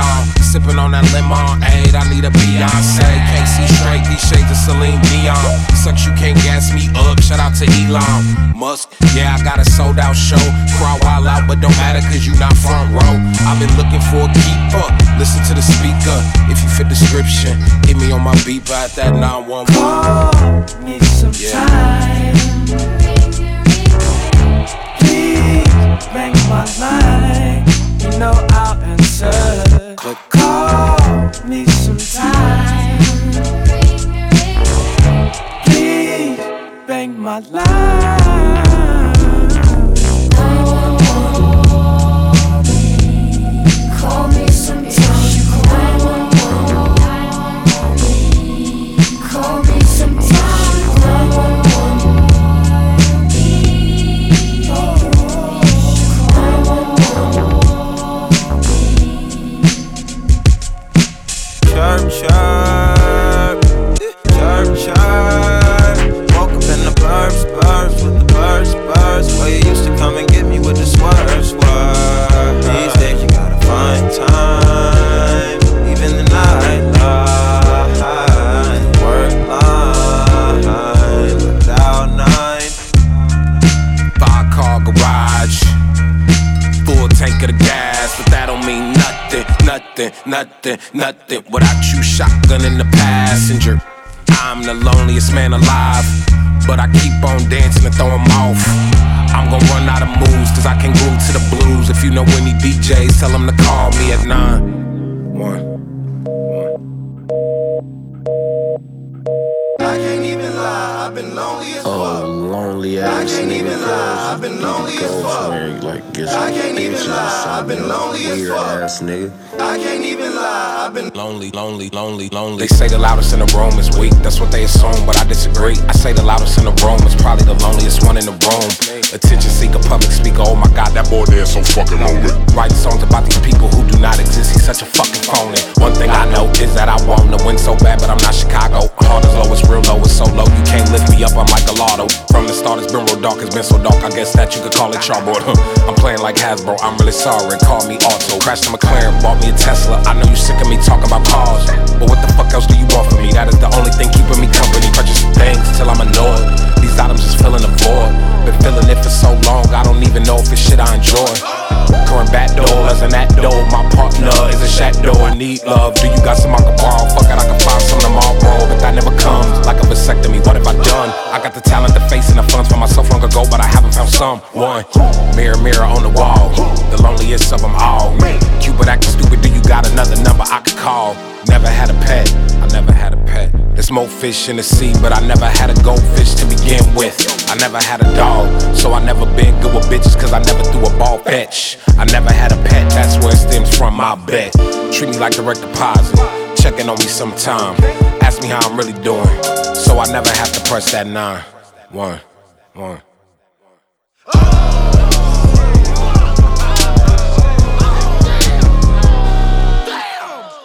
Dion. Sipping on that lemon, aid, I need a Beyonce. Can't see straight, these shades of Celine Dion. Sucks you can't gas me up, shout out to Elon Musk. Yeah, I got a sold out show. Crowd wild out, but don't matter cause you not front row. I've been looking for a keeper, listen to the speaker. If you fit description, hit me on my beeper at that 911. Call me sometime. Please ring my line, you know I'll answer. Call me sometime. Please bang my line. Call me sometime. Call me sometime. Chirp, chirp, chirp, chirp. Woke up in the burbs, burbs with the birds, birds. Where you used to come and get me with the swerve, swerve. These days you gotta find time, even the night line, work line, without 9. 5-car garage, full tank of the gas, but that don't mean nothing, nothing, nothing, nothing. Without you, shotgun in the passenger. I'm the loneliest man alive, but I keep on dancing and throw 'em off. I'm gon' run out of moves, cause I can groove to the blues. If you know any DJs, tell them to call me at 911. I can't even lie, I've been lonely as fuck. Oh, lonely ass nigga, lie, I've been lonely as fuck. Like, get I some can't even bitches or lie, I've been something. lonely as Weird fuck. ass nigga. I can't even lie, I've been Lonely, lonely, lonely, lonely. They say the loudest in the room is weak, that's what they assume, but I disagree. I say the loudest in the room is probably the loneliest one in the room. Attention seeker, public speaker, oh my god, that boy there is so fucking lonely. Writing songs about these people who do not exist, he's such a fucking phony. One thing I know is that I want to win so bad, but I'm not Chicago. Hard as low, it's real low, it's so low, you can't lift me up, I'm like a lotto. From the start, it's been real dark, it's been so dark, I guess that you could call it chalkboard. I'm playing like Hasbro, I'm really sorry, call me Auto. Crashed a McLaren, bought me a Tesla, I know you sick of me talking about cars, but what the fuck else do you want from me? That is the only thing keeping me company. Purchase things till I'm annoyed. These items just filling the void. Been feeling it for so long, I don't even know if it's shit I enjoy. Current back door as an that door. My partner is a shadow, I need love. Do you got some I can borrow? Fuck it, I can find some tomorrow, but that never comes. Like a vasectomy, what have I done? I got the talent, the face, and the funds for myself long ago, but I haven't found someone. Mirror, mirror on the wall, the loneliest of them all. Cupid acting stupid, do you got another number I could call? Never had a pet, I never had a pet. There's more fish in the sea, but I never had a goldfish to begin with. I never had a dog, so I never been good with bitches, cause I never threw a ball fetch. I never had a pet, that's where it stems from, I bet. Treat me like direct deposit, checking on me sometime. Ask me how I'm really doing, so I never have to press that 911.